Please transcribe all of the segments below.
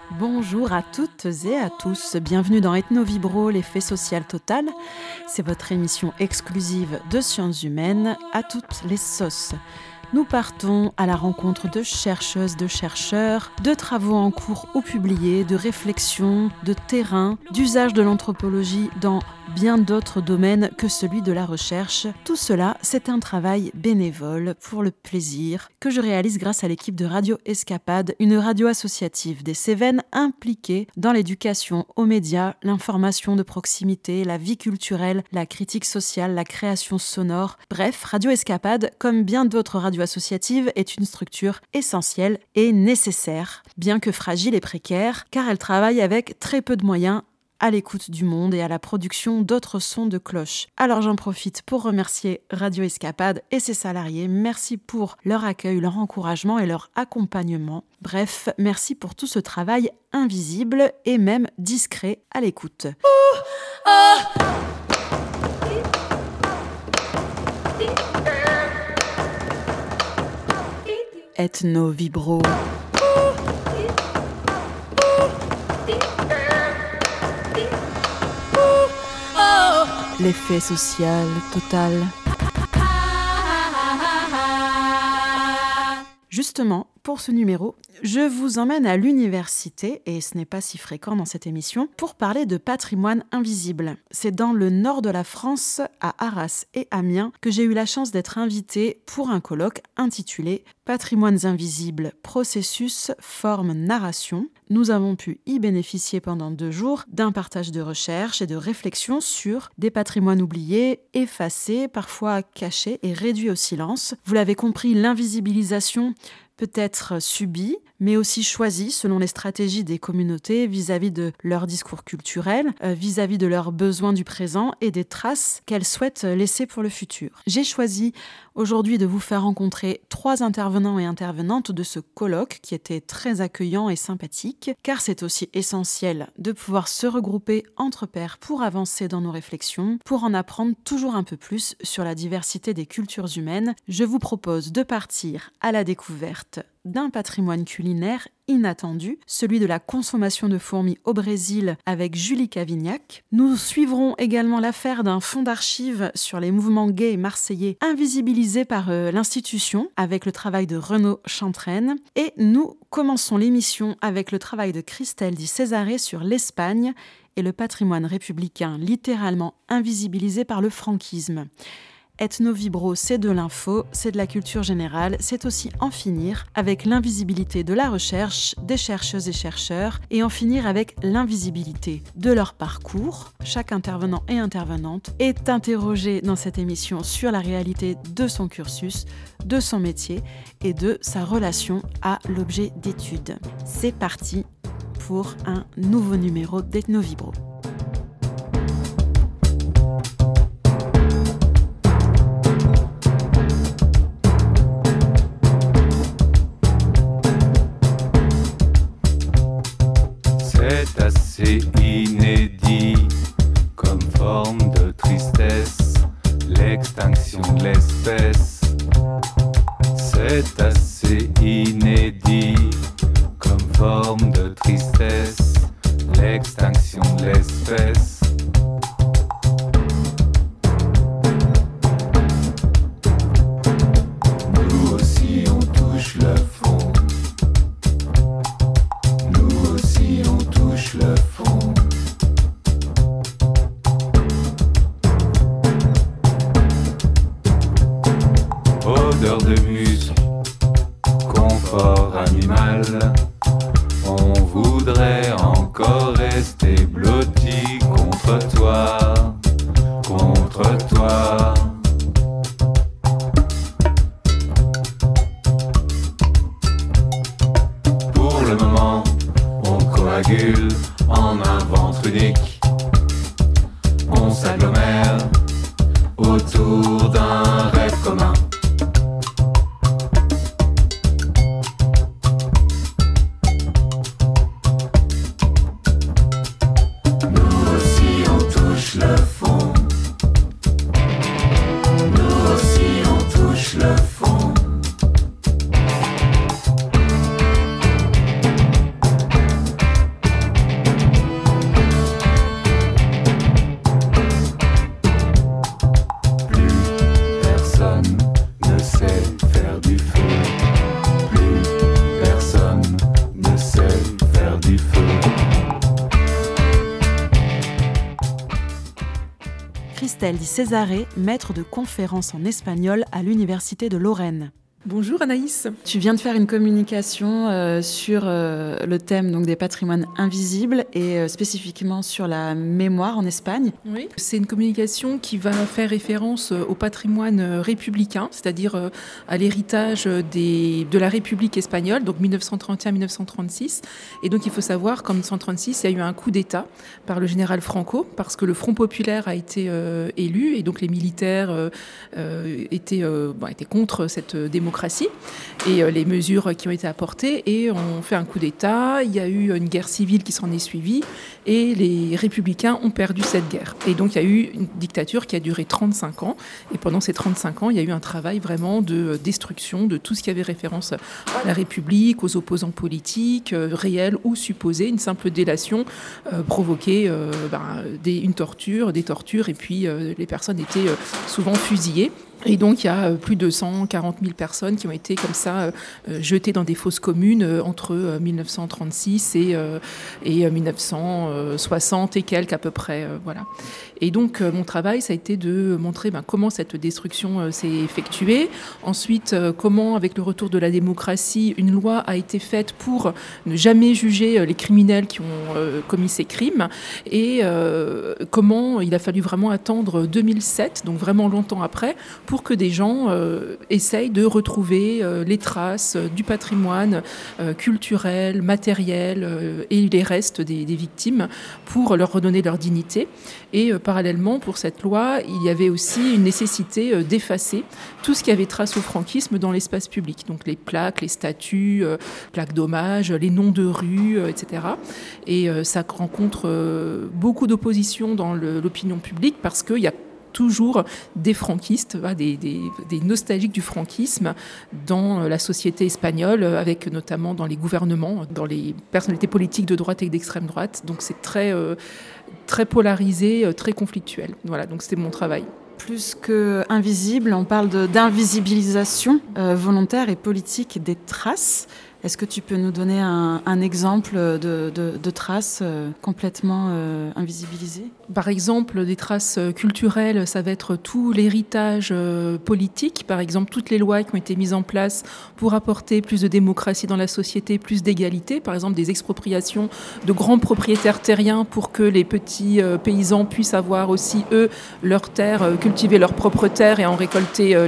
Bonjour à toutes et à tous, bienvenue dans Ethnovibro, l'effet social total. C'est votre émission exclusive de sciences humaines à toutes les sauces. Nous partons à la rencontre de chercheuses, de chercheurs, de travaux en cours ou publiés, de réflexions, de terrain, d'usage de l'anthropologie dans bien d'autres domaines que celui de la recherche. Tout cela, c'est un travail bénévole pour le plaisir que je réalise grâce à l'équipe de Radio Escapade, une radio associative des Cévennes impliquée dans l'éducation aux médias, l'information de proximité, la vie culturelle, la critique sociale, la création sonore. Bref, Radio Escapade, comme bien d'autres radios associatives, est une structure essentielle et nécessaire, bien que fragile et précaire, car elle travaille avec très peu de moyens à l'écoute du monde et à la production d'autres sons de cloche. Alors j'en profite pour remercier Radio Escapade et ses salariés. Merci pour leur accueil, leur encouragement et leur accompagnement. Bref, merci pour tout ce travail invisible et même discret à l'écoute. Ethnovibro. L'effet social total. Justement, pour ce numéro, je vous emmène à l'université, et ce n'est pas si fréquent dans cette émission, pour parler de patrimoine invisible. C'est dans le nord de la France, à Arras et Amiens, que j'ai eu la chance d'être invitée pour un colloque intitulé « Patrimoines invisibles, processus, forme, narration ». Nous avons pu y bénéficier pendant 2 jours d'un partage de recherche et de réflexion sur des patrimoines oubliés, effacés, parfois cachés et réduits au silence. Vous l'avez compris, l'invisibilisation peut être subie, mais aussi choisie selon les stratégies des communautés vis-à-vis de leur discours culturel, vis-à-vis de leurs besoins du présent et des traces qu'elles souhaitent laisser pour le futur. J'ai choisi aujourd'hui de vous faire rencontrer 3 intervenants et intervenantes de ce colloque qui était très accueillant et sympathique, car c'est aussi essentiel de pouvoir se regrouper entre pairs pour avancer dans nos réflexions, pour en apprendre toujours un peu plus sur la diversité des cultures humaines. Je vous propose de partir à la découverte d'un patrimoine culinaire inattendu, celui de la consommation de fourmis au Brésil avec Julie Cavignac. Nous suivrons également l'affaire d'un fonds d'archives sur les mouvements gays marseillais invisibilisés par l'institution avec le travail de Renaud Chantraine. Et nous commençons l'émission avec le travail de Christelle Di Cesare sur l'Espagne et le patrimoine républicain littéralement invisibilisé par le franquisme. Ethnovibro, c'est de l'info, c'est de la culture générale, c'est aussi en finir avec l'invisibilité de la recherche, des chercheuses et chercheurs, et en finir avec l'invisibilité de leur parcours. Chaque intervenant et intervenante est interrogé dans cette émission sur la réalité de son cursus, de son métier et de sa relation à l'objet d'étude. C'est parti pour un nouveau numéro d'Ethnovibro. C'est assez inédit comme forme de tristesse, l'extinction de l'espèce. C'est assez inédit comme forme de tristesse, l'extinction de l'espèce. Nous aussi on touche le fond. Nous aussi on touche le fond. Odeur de muscle, confort animal. On voudrait encore rester blotti contre toi, contre toi. Pour le moment, on coagule en un ventre unique. On s'agglomère autour d'un rêve commun. Nous aussi on touche le fond. Nous aussi on touche le fond. Estelle Di Cesare, maître de conférences en espagnol à l'Université de Lorraine. Bonjour Anaïs. Tu viens de faire une communication sur le thème donc, des patrimoines invisibles et spécifiquement sur la mémoire en Espagne. Oui, c'est une communication qui va faire référence au patrimoine républicain, c'est-à-dire à l'héritage de la République espagnole, donc 1931-1936. Et donc il faut savoir qu'en 1936, il y a eu un coup d'État par le général Franco, parce que le Front populaire a été élu et donc les militaires étaient contre cette démocratie et les mesures qui ont été apportées et ont fait un coup d'État. Il y a eu une guerre civile qui s'en est suivie et les républicains ont perdu cette guerre. Et donc il y a eu une dictature qui a duré 35 ans et pendant ces 35 ans, il y a eu un travail vraiment de destruction de tout ce qui avait référence à la République, aux opposants politiques, réels ou supposés, une simple délation provoquait des tortures et puis les personnes étaient souvent fusillées. Et donc, il y a plus de 140 000 personnes qui ont été comme ça jetées dans des fosses communes entre 1936 et 1960 et quelques à peu près. Voilà. Et donc, mon travail, ça a été de montrer comment cette destruction s'est effectuée. Ensuite, comment, avec le retour de la démocratie, une loi a été faite pour ne jamais juger les criminels qui ont commis ces crimes. Et comment il a fallu vraiment attendre 2007, donc vraiment longtemps après, pour que des gens essayent de retrouver les traces du patrimoine culturel, matériel et les restes des victimes pour leur redonner leur dignité. Et parallèlement, pour cette loi, il y avait aussi une nécessité d'effacer tout ce qui avait trace au franquisme dans l'espace public. Donc les plaques, les statues, plaques d'hommage, les noms de rues, etc. Et ça rencontre beaucoup d'opposition dans l'opinion publique parce qu'il y a toujours des franquistes, des nostalgiques du franquisme dans la société espagnole, avec notamment dans les gouvernements, dans les personnalités politiques de droite et d'extrême droite. Donc c'est très polarisé, très conflictuel. Voilà, donc c'était mon travail. Plus qu'invisible, on parle d'invisibilisation volontaire et politique des traces. Est-ce que tu peux nous donner un exemple de traces complètement invisibilisées ? Par exemple, des traces culturelles, ça va être tout l'héritage politique. Par exemple, toutes les lois qui ont été mises en place pour apporter plus de démocratie dans la société, plus d'égalité. Par exemple, des expropriations de grands propriétaires terriens pour que les petits paysans puissent avoir aussi, eux, leurs terres, cultiver leurs propres terres et en récolter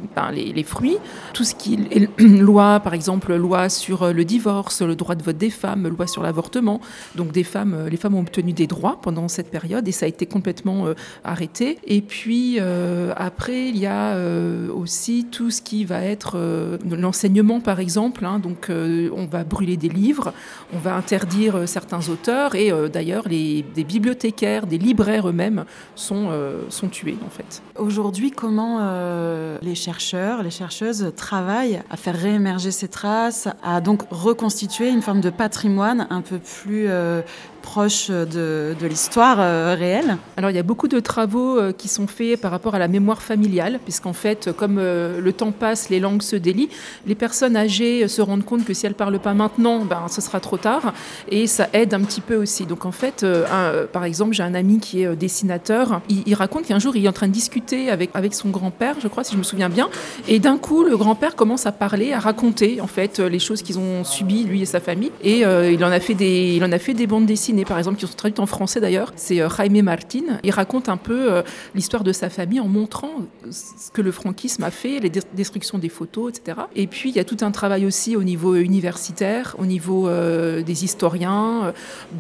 les fruits. Tout ce qui est loi, par exemple, loi sur le divorce, le droit de vote des femmes, loi sur l'avortement. Donc les femmes ont obtenu des droits pendant cette période et ça a été complètement arrêté. Et puis après, il y a aussi tout ce qui va être l'enseignement, par exemple. Donc on va brûler des livres, on va interdire certains auteurs et d'ailleurs des bibliothécaires, des libraires eux-mêmes sont tués en fait. Aujourd'hui, comment les chercheurs, les chercheuses travaillent à faire réémerger ces traces, à donc reconstituer une forme de patrimoine un peu plus proche de l'histoire réelle? Alors il y a beaucoup de travaux qui sont faits par rapport à la mémoire familiale, puisqu'en fait, comme le temps passe, les langues se délient, les personnes âgées se rendent compte que si elles ne parlent pas maintenant, ce sera trop tard, et ça aide un petit peu aussi. Donc en fait, par exemple, j'ai un ami qui est dessinateur, il raconte qu'un jour, il est en train de discuter avec son grand-père, je crois, si je me souviens bien, et d'un coup, le grand-père commence à parler, à raconter en fait les choses qu'ils ont subies, lui et sa famille, et il en a fait des bandes dessinées, par exemple, qui sont traduites en français d'ailleurs. C'est Jaime Martin. Il raconte un peu l'histoire de sa famille en montrant ce que le franquisme a fait, les destructions des photos, etc. Et puis, il y a tout un travail aussi au niveau universitaire, au niveau des historiens,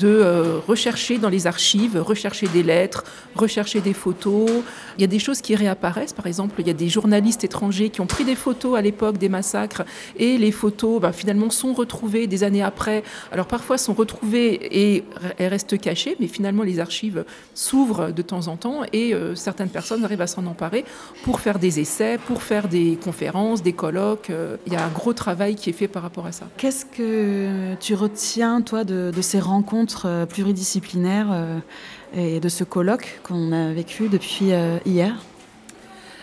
de rechercher dans les archives, rechercher des lettres, rechercher des photos. Il y a des choses qui réapparaissent. Par exemple, il y a des journalistes étrangers qui ont pris des photos à l'époque des massacres et les photos, finalement, sont retrouvées des années après. Alors, parfois, sont retrouvées et elles restent cachées, mais finalement, les archives s'ouvrent de temps en temps et certaines personnes arrivent à s'en emparer pour faire des essais, pour faire des conférences, des colloques. Il y a un gros travail qui est fait par rapport à ça. Qu'est-ce que tu retiens, toi, de ces rencontres pluridisciplinaires et de ce colloque qu'on a vécu depuis hier ?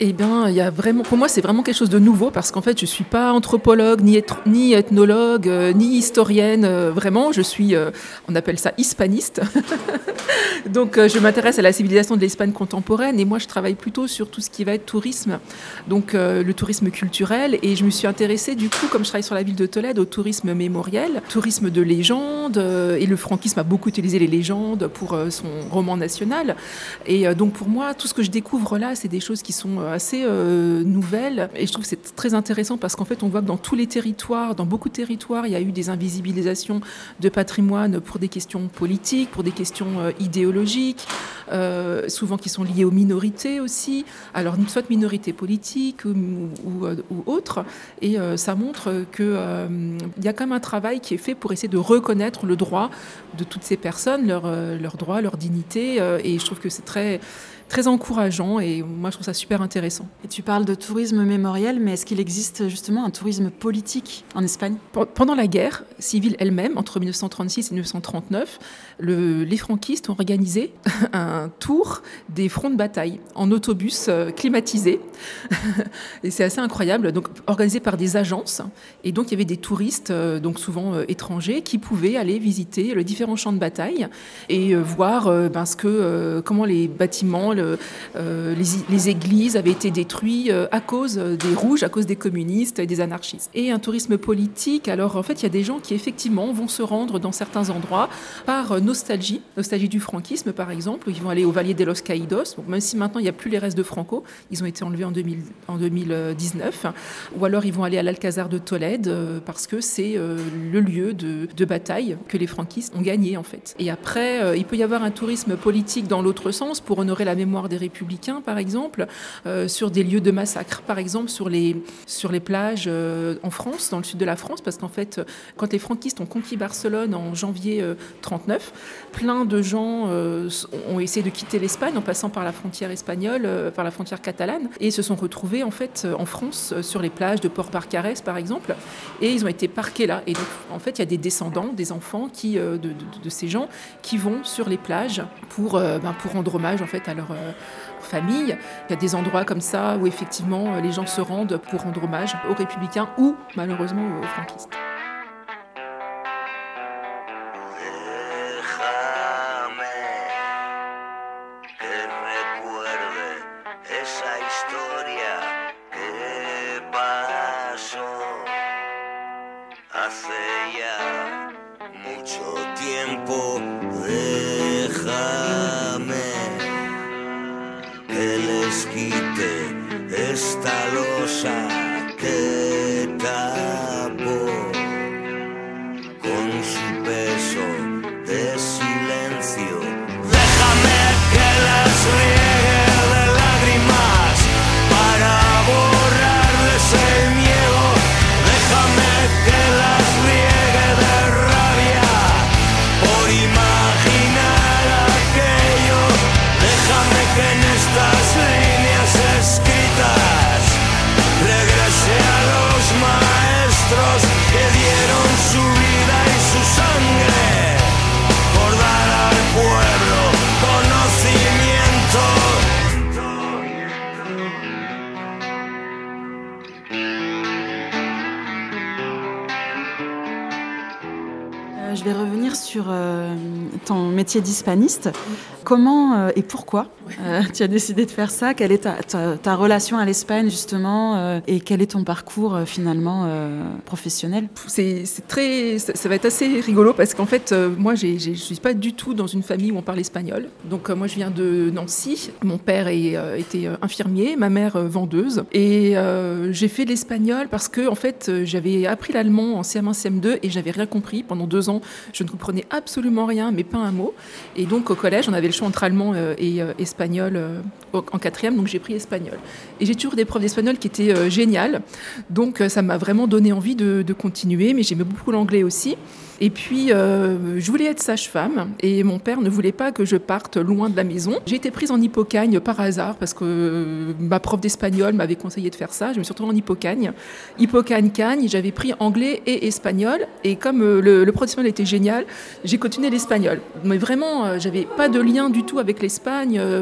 Eh bien, il y a vraiment, pour moi, c'est vraiment quelque chose de nouveau parce qu'en fait, je suis pas anthropologue, ni ethnologue, ni historienne. Vraiment, je suis, on appelle ça hispaniste. Donc, je m'intéresse à la civilisation de l'Espagne contemporaine et moi, je travaille plutôt sur tout ce qui va être tourisme, donc le tourisme culturel. Et je me suis intéressée, du coup, comme je travaille sur la ville de Tolède, au tourisme mémoriel, tourisme de légende. Et le franquisme a beaucoup utilisé les légendes pour son roman national. Et donc, pour moi, tout ce que je découvre là, c'est des choses qui sont assez nouvelles. Et je trouve que c'est très intéressant parce qu'en fait, on voit que dans tous les territoires, dans beaucoup de territoires, il y a eu des invisibilisations de patrimoine pour des questions politiques, pour des questions idéologiques, souvent qui sont liées aux minorités aussi. Alors, soit minorités politiques ou autres. Et ça montre qu'il y a quand même un travail qui est fait pour essayer de reconnaître le droit de toutes ces personnes, leurs droits, leur dignité. Et je trouve que c'est très encourageant et moi je trouve ça super intéressant. Et tu parles de tourisme mémoriel, mais est-ce qu'il existe justement un tourisme politique en Espagne ? Pendant la guerre civile elle-même, entre 1936 et 1939, les franquistes ont organisé un tour des fronts de bataille en autobus climatisé. Et c'est assez incroyable, donc organisé par des agences. Et donc il y avait des touristes, donc souvent étrangers, qui pouvaient aller visiter les différents champs de bataille et voir comment les bâtiments, les églises avaient été détruites à cause des rouges, à cause des communistes et des anarchistes. Et un tourisme politique, alors en fait il y a des gens qui effectivement vont se rendre dans certains endroits par nostalgie du franquisme par exemple, ils vont aller au Valle de los Caídos, donc même si maintenant il n'y a plus les restes de Franco, ils ont été enlevés en 2019, ou alors ils vont aller à l'Alcazar de Tolède parce que c'est le lieu de bataille que les franquistes ont gagné en fait. Et après, il peut y avoir un tourisme politique dans l'autre sens pour honorer la mémoire des républicains par exemple, sur des lieux de massacre, par exemple sur les plages en France, dans le sud de la France, parce qu'en fait, quand les franquistes ont conquis Barcelone en janvier 1939, plein de gens ont essayé de quitter l'Espagne en passant par la frontière espagnole, par la frontière catalane, et se sont retrouvés en fait en France sur les plages de Port-Barcarès par exemple, et ils ont été parqués là. Et donc en fait, il y a des descendants, des enfants de ces gens qui vont sur les plages pour rendre hommage en fait à leur famille. Il y a des endroits comme ça où effectivement les gens se rendent pour rendre hommage aux républicains ou malheureusement aux franquistes. Je vais revenir sur ton métier d'hispaniste. Comment et pourquoi tu as décidé de faire ça ? Quelle est ta relation à l'Espagne justement et quel est ton parcours finalement professionnel ? Ça va être assez rigolo parce qu'en fait, moi, je suis pas du tout dans une famille où on parle espagnol. Donc moi, je viens de Nancy. Mon père était infirmier, ma mère vendeuse. Et j'ai fait l'espagnol parce que en fait, j'avais appris l'allemand en CM1, CM2 et j'avais rien compris pendant 2 ans. Je ne comprenais absolument rien, mais pas un mot. Et donc, au collège, on avait le choix entre allemand et espagnol en 4e, donc j'ai pris espagnol. Et j'ai toujours des profs d'espagnol qui étaient géniales. Donc, ça m'a vraiment donné envie de continuer, mais j'aimais beaucoup l'anglais aussi. Et puis, je voulais être sage-femme et mon père ne voulait pas que je parte loin de la maison. J'ai été prise en Hippocagne par hasard parce que ma prof d'espagnol m'avait conseillé de faire ça. Je me suis retrouvée en Hippocagne. Hippocagne-Cagne, j'avais pris anglais et espagnol. Et comme le prof d'espagnol était génial, j'ai continué l'espagnol. Mais vraiment, j'avais pas de lien du tout avec l'Espagne.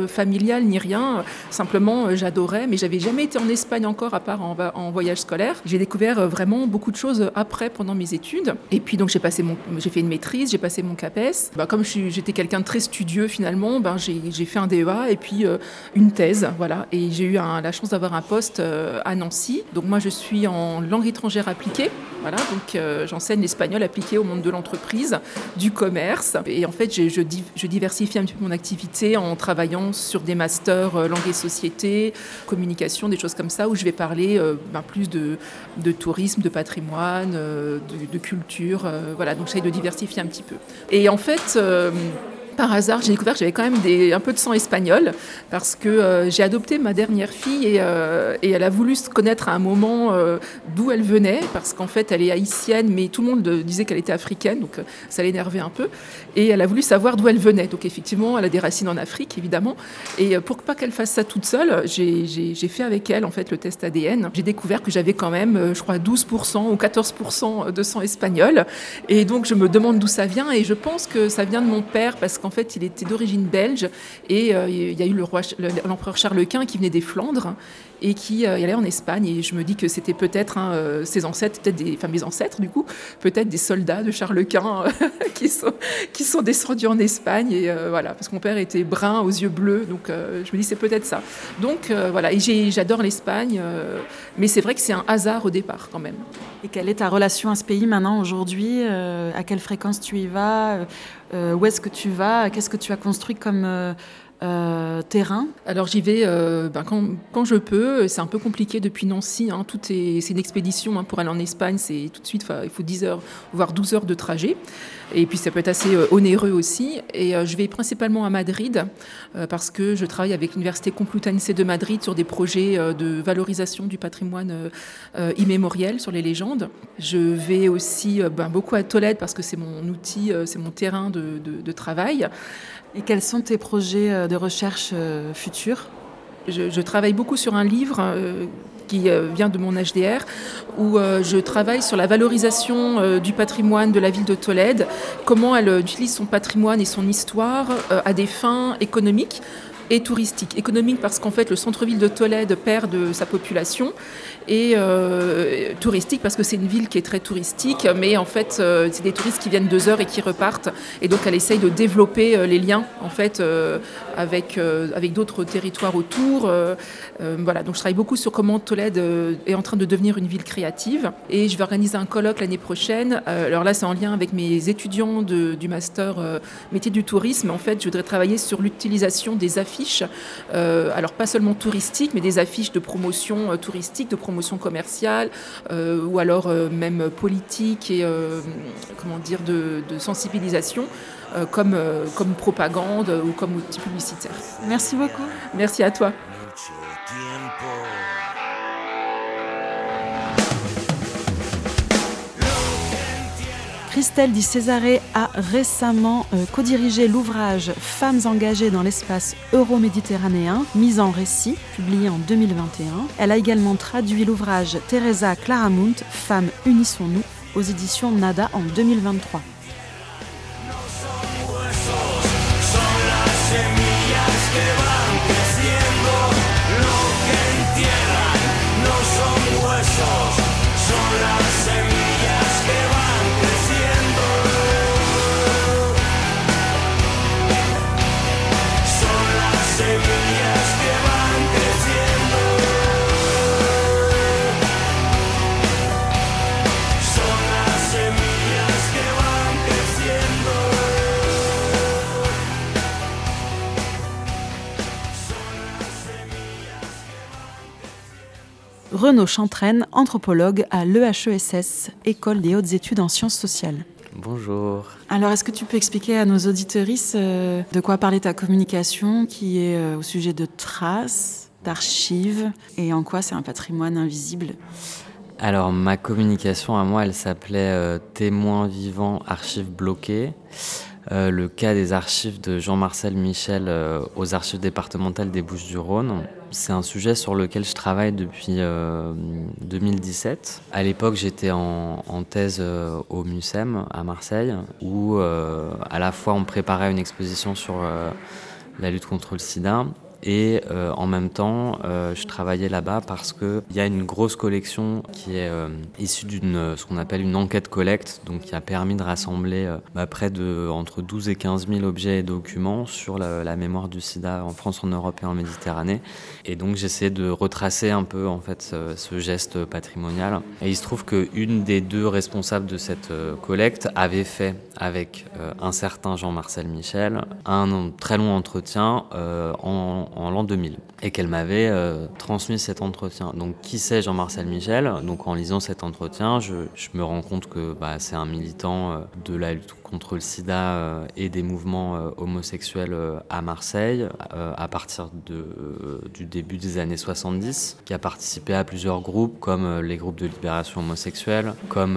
familial ni rien. Simplement, j'adorais, mais j'avais jamais été en Espagne encore, à part en voyage scolaire. J'ai découvert vraiment beaucoup de choses après, pendant mes études. Et puis donc j'ai fait une maîtrise, j'ai passé mon CAPES. Comme j'étais quelqu'un de très studieux finalement, j'ai fait un DEA et puis une thèse, voilà. Et j'ai eu la chance d'avoir un poste à Nancy. Donc moi je suis en langue étrangère appliquée, voilà. Donc j'enseigne l'espagnol appliqué au monde de l'entreprise, du commerce. Et en fait je diversifie un petit peu mon activité en travaillant sur des masters langue et société, communication, des choses comme ça, où je vais parler plus de tourisme, de patrimoine, de culture, voilà. Donc j'essaie de diversifier un petit peu. Et en fait, par hasard, j'ai découvert que j'avais quand même un peu de sang espagnol, parce que j'ai adopté ma dernière fille et elle a voulu se connaître à un moment d'où elle venait, parce qu'en fait elle est haïtienne, mais tout le monde disait qu'elle était africaine, donc ça l'énervait un peu. Et elle a voulu savoir d'où elle venait. Donc effectivement, elle a des racines en Afrique, évidemment. Et pour pas qu'elle fasse ça toute seule, j'ai fait avec elle en fait le test ADN. J'ai découvert que j'avais quand même, je crois, 12% ou 14% de sang espagnol. Et donc je me demande d'où ça vient, et je pense que ça vient de mon père, parce qu'en fait il était d'origine belge, et il y a eu l'empereur Charles Quint qui venait des Flandres et qui allait en Espagne, et je me dis que c'était peut-être ses ancêtres, mes ancêtres du coup, peut-être des soldats de Charles Quint qui sont descendus en Espagne, et voilà, parce que mon père était brun aux yeux bleus, donc je me dis c'est peut-être ça. Donc voilà, et j'adore l'Espagne, mais c'est vrai que c'est un hasard au départ quand même. Et quelle est ta relation à ce pays maintenant, aujourd'hui ? À quelle fréquence tu y vas ? Où est-ce que tu vas ? Qu'est-ce que tu as construit comme terrain ? Alors j'y vais quand je peux. C'est un peu compliqué depuis Nancy, hein. C'est une expédition, hein, pour aller en Espagne, c'est tout de suite, il faut 10 heures, voire 12 heures de trajet. Et puis ça peut être assez onéreux aussi. Et je vais principalement à Madrid, parce que je travaille avec l'Université Complutense de Madrid sur des projets de valorisation du patrimoine immémoriel, sur les légendes. Je vais aussi beaucoup à Tolède, parce que c'est mon outil, c'est mon terrain de travail. Et quels sont tes projets de recherche futurs ? Je travaille beaucoup sur un livre qui vient de mon HDR, où je travaille sur la valorisation du patrimoine de la ville de Tolède, comment elle utilise son patrimoine et son histoire à des fins économiques et touristiques. Économique parce qu'en fait le centre-ville de Tolède perd de sa population, et touristique parce que c'est une ville qui est très touristique, mais en fait c'est des touristes qui viennent 2 heures et qui repartent, et donc elle essaye de développer les liens en fait avec d'autres territoires autour. Voilà, donc je travaille beaucoup sur comment Tolède est en train de devenir une ville créative, et je vais organiser un colloque l'année prochaine. Alors là c'est en lien avec mes étudiants du master métier du tourisme. En fait je voudrais travailler sur l'utilisation des affiches, alors pas seulement touristiques, mais des affiches de promotion touristique, de promotion commerciale, ou alors même politique, et de sensibilisation, comme propagande ou comme outil publicitaire. Merci beaucoup. Merci à toi. Christelle Di Cesare a récemment co-dirigé l'ouvrage Femmes engagées dans l'espace euro-méditerranéen, mise en récit, publié en 2021. Elle a également traduit l'ouvrage Teresa Claramunt, Femmes unissons-nous, aux éditions Nada en 2023. Renaud Chantraine, anthropologue à l'EHESS, École des hautes études en sciences sociales. Bonjour. Alors, est-ce que tu peux expliquer à nos auditrices de quoi parlait ta communication, qui est au sujet de traces, d'archives, et en quoi c'est un patrimoine invisible ? Alors, ma communication à moi, elle s'appelait Témoins vivants, archives bloquées. Le cas des archives de Jean-Marcel Michel aux archives départementales des Bouches-du-Rhône. C'est un sujet sur lequel je travaille depuis 2017. À l'époque, j'étais en thèse au MUSEM à Marseille, où à la fois on préparait une exposition sur la lutte contre le sida. Et en même temps, je travaillais là-bas parce qu'il y a une grosse collection qui est issue d'une ce qu'on appelle une enquête collecte, donc qui a permis de rassembler près de entre 12 et 15 000 objets et documents sur la mémoire du sida en France, en Europe et en Méditerranée. Et donc j'essayais de retracer un peu en fait ce geste patrimonial. Et il se trouve qu'une des deux responsables de cette collecte avait fait avec un certain Jean-Marcel Michel un très long entretien en l'an 2000 et qu'elle m'avait transmis cet entretien. Donc qui c'est Jean-Marcel Michel ? Donc en lisant cet entretien, je me rends compte que c'est un militant de la lutte contre le sida et des mouvements homosexuels à Marseille à partir du début des années 70, qui a participé à plusieurs groupes comme les groupes de libération homosexuelle, comme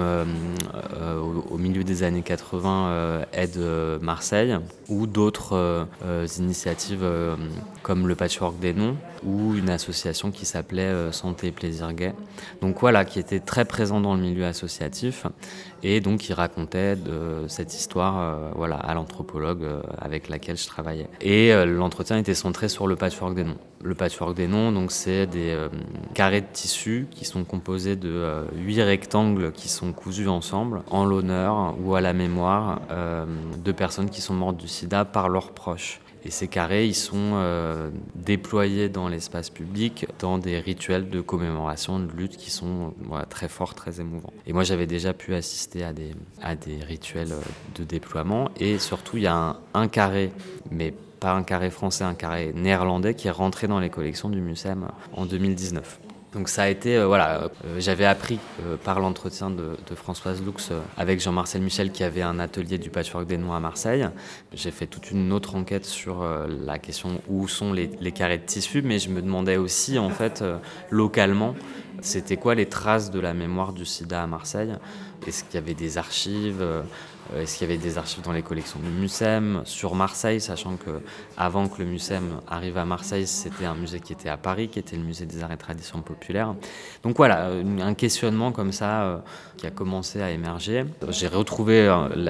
au milieu des années 80 Aide Marseille, ou d'autres initiatives comme le Patchwork des Noms, ou une association qui s'appelait Santé et Plaisir Gay. Donc voilà, qui était très présent dans le milieu associatif et donc qui racontait cette histoire à l'anthropologue avec laquelle je travaillais. Et l'entretien était centré sur le Patchwork des Noms. Le Patchwork des Noms, donc, c'est des carrés de tissu qui sont composés de 8 rectangles qui sont cousus ensemble en l'honneur ou à la mémoire de personnes qui sont mortes du sida par leurs proches. Et ces carrés, ils sont déployés dans l'espace public dans des rituels de commémoration, de lutte qui sont très forts, très émouvants. Et moi, j'avais déjà pu assister à des rituels de déploiement. Et surtout, il y a un carré, mais pas un carré français, un carré néerlandais qui est rentré dans les collections du MUSEM en 2019. Donc ça a été, j'avais appris par l'entretien de Françoise Lux avec Jean-Marcel Michel qui avait un atelier du Patchwork des Noms à Marseille. J'ai fait toute une autre enquête sur la question où sont les carrés de tissu, mais je me demandais aussi en fait localement, c'était quoi les traces de la mémoire du sida à Marseille ? Est-ce qu'il y avait des archives ? Est-ce qu'il y avait des archives dans les collections du MUSEM sur Marseille, sachant que avant que le MUSEM arrive à Marseille, c'était un musée qui était à Paris, qui était le musée des arts et traditions populaires. Donc voilà, un questionnement comme ça qui a commencé à émerger. J'ai retrouvé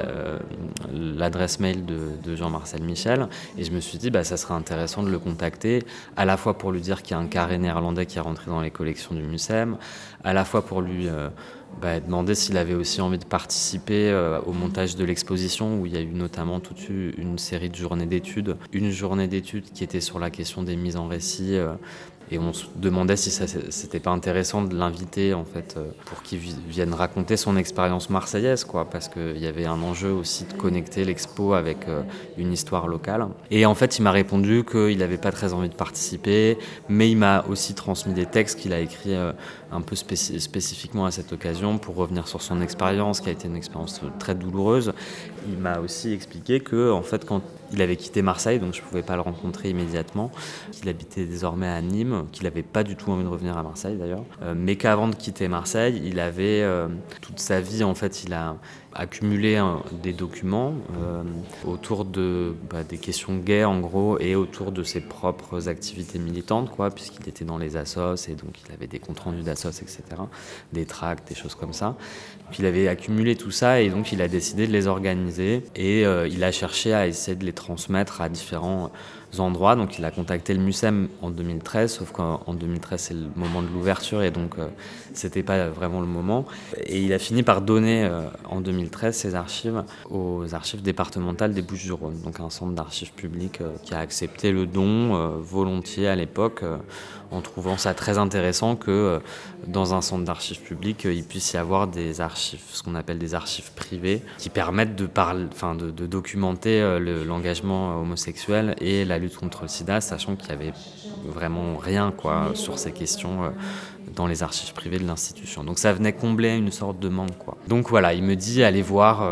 l'adresse mail de Jean-Marcel Michel et je me suis dit ça serait intéressant de le contacter, à la fois pour lui dire qu'il y a un carré néerlandais qui est rentré dans les collections du MUSEM, à la fois pour lui demander s'il avait aussi envie de participer au montage de l'exposition où il y a eu notamment toute une série de journées d'études. Une journée d'études qui était sur la question des mises en récit et on se demandait si c'était pas intéressant de l'inviter en fait pour qu'il vienne raconter son expérience marseillaise parce qu'il y avait un enjeu aussi de connecter l'expo avec une histoire locale. Et en fait il m'a répondu qu'il n'avait pas très envie de participer, mais il m'a aussi transmis des textes qu'il a écrits un peu spécifiquement à cette occasion pour revenir sur son expérience qui a été une expérience très douloureuse. Il m'a aussi expliqué que en fait quand il avait quitté Marseille, donc je ne pouvais pas le rencontrer immédiatement, qu'il habitait désormais à Nîmes, qu'il n'avait pas du tout envie de revenir à Marseille d'ailleurs, mais qu'avant de quitter Marseille, il avait toute sa vie, en fait, il a accumulé des documents autour des questions gays en gros et autour de ses propres activités militantes, puisqu'il était dans les assos et donc il avait des comptes rendus d'assos, etc., des tracts, des choses comme ça. Puis il avait accumulé tout ça et donc il a décidé de les organiser et il a cherché à essayer de les transmettre à différents endroits. Donc il a contacté le MUSEM en 2013, sauf qu'en 2013 c'est le moment de l'ouverture et donc c'était pas vraiment le moment. Et il a fini par donner en 2013 ses archives aux archives départementales des Bouches-du-Rhône, donc un centre d'archives publiques qui a accepté le don volontiers à l'époque en trouvant ça très intéressant que dans un centre d'archives publiques il puisse y avoir des archives, ce qu'on appelle des archives privées, qui permettent de documenter l'engagement homosexuel et la lutte contre le sida, sachant qu'il y avait vraiment rien sur ces questions dans les archives privées de l'institution. Donc ça venait combler une sorte de manque. Donc voilà, il me dit allez voir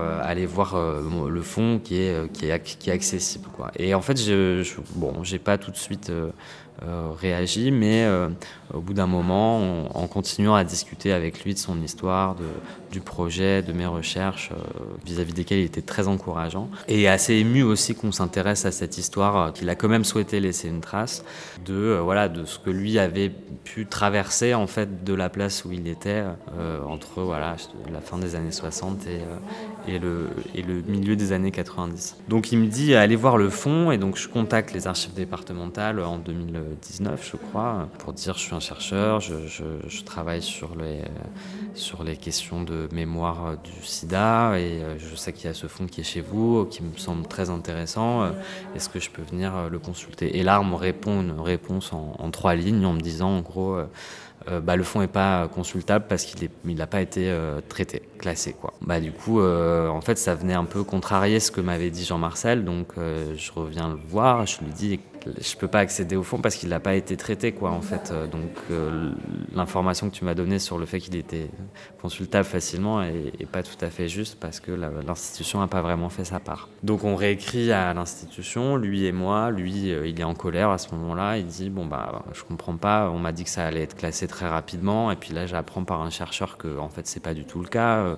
le fond qui est accessible. Et en fait, j'ai pas tout de suite réagi, mais au bout d'un moment, en continuant à discuter avec lui de son histoire, du projet, de mes recherches, vis-à-vis desquelles il était très encourageant, et assez ému aussi qu'on s'intéresse à cette histoire qu'il a quand même souhaité laisser une trace de ce que lui avait pu traverser en fait de la place où il était entre la fin des années 60 et le milieu des années 90. Donc il me dit allez voir le fonds, et donc je contacte les archives départementales en 2019 je crois, pour dire je suis un chercheur, je travaille sur les questions de mémoire du sida, et je sais qu'il y a ce fonds qui est chez vous, qui me semble très intéressant, est-ce que je peux venir le consulter? Et là on me répond une réponse en 3 lignes en me disant en gros le fonds n'est pas consultable parce qu'il n'a pas été traité, classé quoi. Du coup en fait ça venait un peu contrarier ce que m'avait dit Jean-Marcel, donc je reviens le voir, je lui dis je peux pas accéder au fonds parce qu'il n'a pas été traité quoi en fait. L'information que tu m'as donnée sur le fait qu'il était consultable facilement est pas tout à fait juste, parce que l'institution n'a pas vraiment fait sa part. Donc on réécrit à l'institution, lui et moi. Lui il est en colère à ce moment-là, il dit je comprends pas, on m'a dit que ça allait être classé très rapidement, et puis là j'apprends par un chercheur que en fait c'est pas du tout le cas.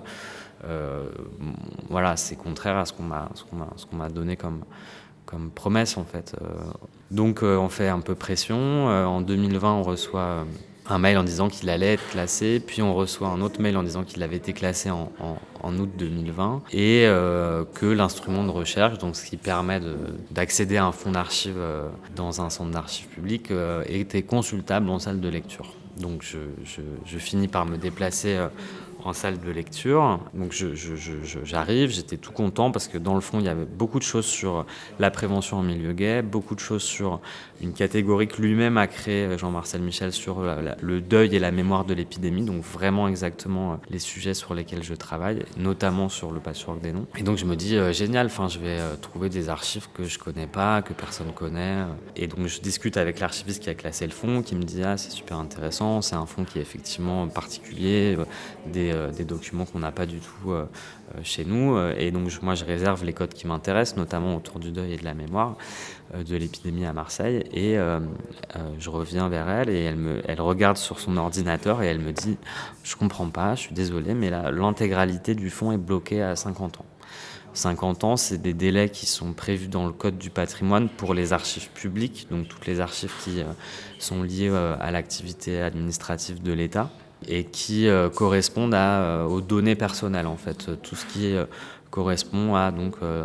C'est contraire à ce qu'on m'a donné comme promesse en fait. Donc on fait un peu pression. En 2020 on reçoit un mail en disant qu'il allait être classé, puis on reçoit un autre mail en disant qu'il avait été classé en août 2020, et que l'instrument de recherche, donc ce qui permet d'accéder à un fonds d'archives dans un centre d'archives public, était consultable en salle de lecture. Donc je finis par me déplacer en salle de lecture. Donc j'arrive, j'étais tout content parce que dans le fond il y avait beaucoup de choses sur la prévention en milieu gay, beaucoup de choses sur une catégorie que lui-même a créée, Jean-Marcel Michel, sur le deuil et la mémoire de l'épidémie, donc vraiment exactement les sujets sur lesquels je travaille, notamment sur le patchwork des noms. Et donc je me dis génial, je vais trouver des archives que je connais pas, que personne connaît. Et donc je discute avec l'archiviste qui a classé le fonds, qui me dit c'est super intéressant, c'est un fonds qui est effectivement particulier, des documents qu'on n'a pas du tout chez nous, et donc moi je réserve les codes qui m'intéressent, notamment autour du deuil et de la mémoire de l'épidémie à Marseille, et je reviens vers elle, et elle regarde sur son ordinateur et elle me dit je comprends pas, je suis désolé, mais l'intégralité du fonds est bloquée à 50 ans. 50 ans, c'est des délais qui sont prévus dans le Code du patrimoine pour les archives publiques, donc toutes les archives qui sont liées à l'activité administrative de l'État, et qui correspondent aux données personnelles en fait, tout ce qui correspond à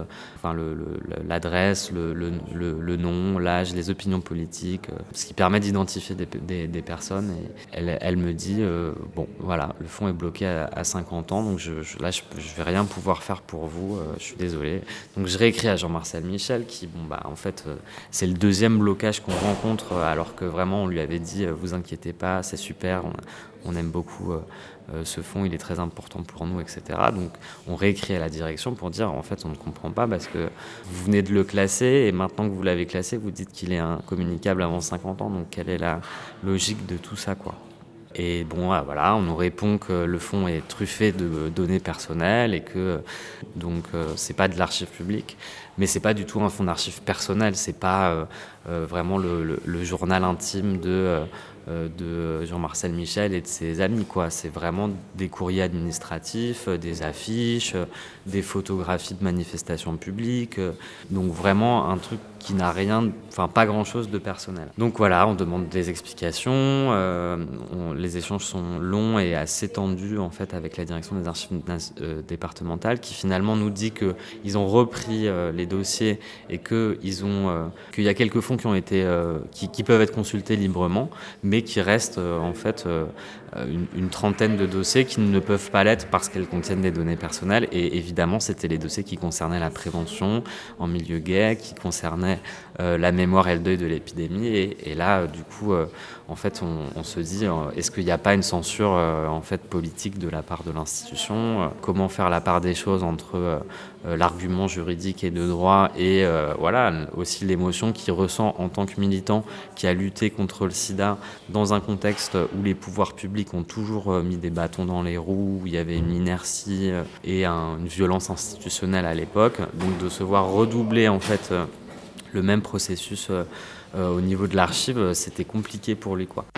l'adresse, le nom, l'âge, les opinions politiques, ce qui permet d'identifier des personnes. Et elle me dit le fonds est bloqué à 50 ans, donc je vais rien pouvoir faire pour vous, je suis désolé. Donc je réécris à Jean-Marcel Michel qui en fait c'est le deuxième blocage qu'on rencontre, alors que vraiment on lui avait dit vous inquiétez pas, c'est super, on aime beaucoup ce fonds, il est très important pour nous, etc. Donc on réécrit à la direction pour dire en fait on ne comprend pas, parce que vous venez de le classer et maintenant que vous l'avez classé, vous dites qu'il est incommunicable avant 50 ans, donc quelle est la logique de tout ça quoi? Et on nous répond que le fonds est truffé de données personnelles et que donc c'est pas de l'archive publique, mais c'est pas du tout un fonds d'archives personnel, c'est pas vraiment le journal intime de Jean-Marcel Michel et de ses amis quoi. C'est vraiment des courriers administratifs, des affiches, des photographies de manifestations publiques, donc vraiment un truc qui n'a pas grand chose de personnel. Donc voilà, on demande des explications, les échanges sont longs et assez tendus en fait avec la direction des archives départementales, qui finalement nous dit qu'ils ont repris les dossiers et qu'il y a quelques fonds qui ont été qui peuvent être consultés librement, mais qu'il reste en fait une trentaine de dossiers qui ne peuvent pas l'être parce qu'elles contiennent des données personnelles. Et évidemment c'était les dossiers qui concernaient la prévention en milieu gay, qui concernaient la mémoire et le deuil de l'épidémie, et là du coup en fait on se dit est-ce qu'il n'y a pas une censure en fait politique de la part de l'institution, comment faire la part des choses entre l'argument juridique et de droit et aussi l'émotion qu'il ressent en tant que militant qui a lutté contre le sida dans un contexte où les pouvoirs publics ont toujours mis des bâtons dans les roues, où il y avait une inertie et une violence institutionnelle à l'époque, donc de se voir redoubler en fait le même processus au niveau de l'archive, c'était compliqué pour lui quoi.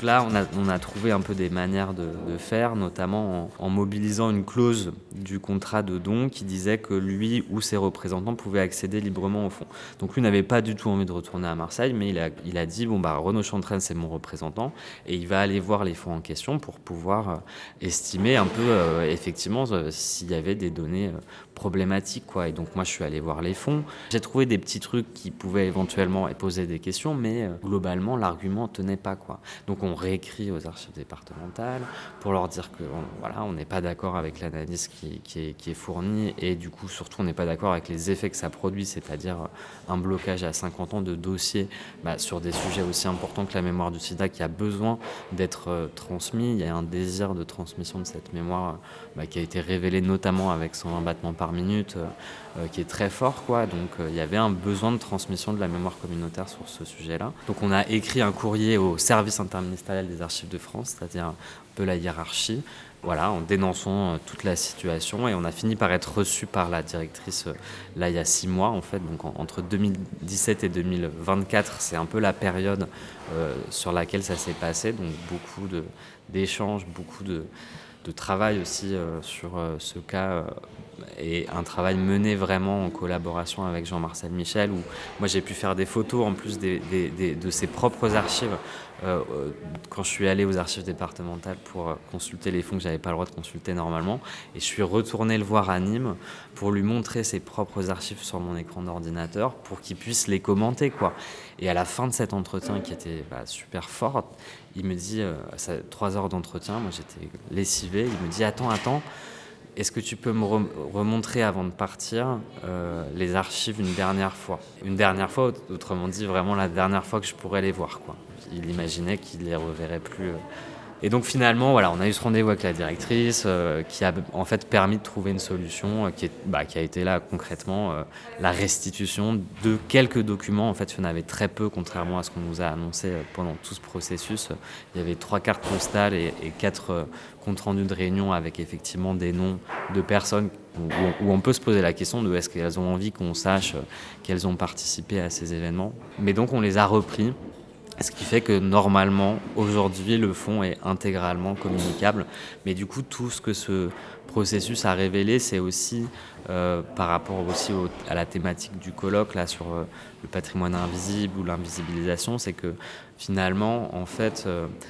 là, on a trouvé un peu des manières de faire, notamment en mobilisant une clause du contrat de don qui disait que lui ou ses représentants pouvaient accéder librement au fonds. Donc lui n'avait pas du tout envie de retourner à Marseille, mais il a dit, Renaud Chantraine, c'est mon représentant, et il va aller voir les fonds en question pour pouvoir estimer un peu, effectivement, s'il y avait des données problématiques, quoi. Et donc moi, je suis allé voir les fonds. J'ai trouvé des petits trucs qui pouvaient éventuellement poser des questions, mais globalement, l'argument tenait pas, quoi. Donc on réécrit aux archives départementales pour leur dire que on n'est pas d'accord avec l'analyse qui est fournie, et du coup, surtout, on n'est pas d'accord avec les effets que ça produit, c'est-à-dire un blocage à 50 ans de dossiers sur des sujets aussi importants que la mémoire du sida qui a besoin d'être transmis. Il y a un désir de transmission de cette mémoire qui a été révélé notamment avec 120 battements par minute, qui est très fort, quoi. Donc il y avait un besoin de transmission de la mémoire communautaire sur ce sujet-là. Donc on a écrit un courrier au service interministériel des archives de France, c'est-à-dire un peu la hiérarchie, en dénonçant toute la situation, et on a fini par être reçu par la directrice là il y a 6 mois en fait. Donc entre 2017 et 2024, c'est un peu la période sur laquelle ça s'est passé, donc beaucoup d'échanges, beaucoup de travail aussi sur ce cas, et un travail mené vraiment en collaboration avec Jean-Marcel Michel, où moi j'ai pu faire des photos en plus de ses propres archives quand je suis allé aux archives départementales pour consulter les fonds que j'avais pas le droit de consulter normalement, et je suis retourné le voir à Nîmes pour lui montrer ses propres archives sur mon écran d'ordinateur pour qu'il puisse les commenter, quoi. Et à la fin de cet entretien qui était super fort, il me dit, 3 heures d'entretien, moi j'étais lessivé, il me dit attends, est-ce que tu peux me remontrer avant de partir les archives une dernière fois, autrement dit vraiment la dernière fois que je pourrais les voir, quoi. Il imaginait qu'il les reverrait plus. Et donc finalement, on a eu ce rendez-vous avec la directrice qui a en fait permis de trouver une solution qui a été là concrètement la restitution de quelques documents. En fait, il y en avait très peu, contrairement à ce qu'on nous a annoncé pendant tout ce processus. Il y avait 3 cartes postales et 4 comptes rendus de réunion avec effectivement des noms de personnes où on peut se poser la question de est-ce qu'elles ont envie qu'on sache qu'elles ont participé à ces événements. Mais donc on les a repris. Ce qui fait que normalement, aujourd'hui, le fonds est intégralement communicable. Mais du coup, tout ce que ce processus a révélé, c'est aussi par rapport aussi à la thématique du colloque là, sur le patrimoine invisible ou l'invisibilisation, c'est que finalement, en fait,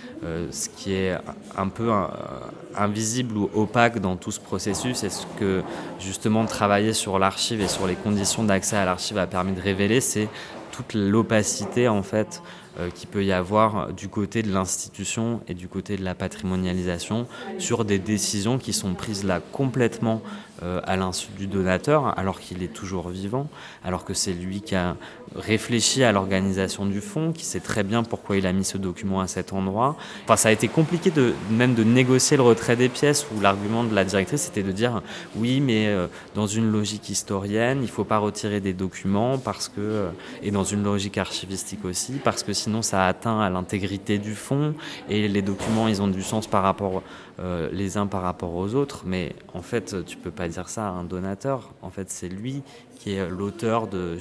ce qui est un peu invisible ou opaque dans tout ce processus, et ce que justement travailler sur l'archive et sur les conditions d'accès à l'archive a permis de révéler, c'est toute l'opacité en fait qu'il peut y avoir du côté de l'institution et du côté de la patrimonialisation sur des décisions qui sont prises là complètement à l'insu du donateur, alors qu'il est toujours vivant, alors que c'est lui qui a réfléchi à l'organisation du fonds, qui sait très bien pourquoi il a mis ce document à cet endroit. Enfin, ça a été compliqué même de négocier le retrait des pièces, où l'argument de la directrice c'était de dire oui, mais dans une logique historienne, il ne faut pas retirer des documents parce que, et dans une logique archivistique aussi, parce que sinon ça atteint à l'intégrité du fonds, et les documents ils ont du sens par rapport les uns par rapport aux autres. Mais en fait, tu peux pas dire ça à un donateur. En fait, c'est lui qui est l'auteur de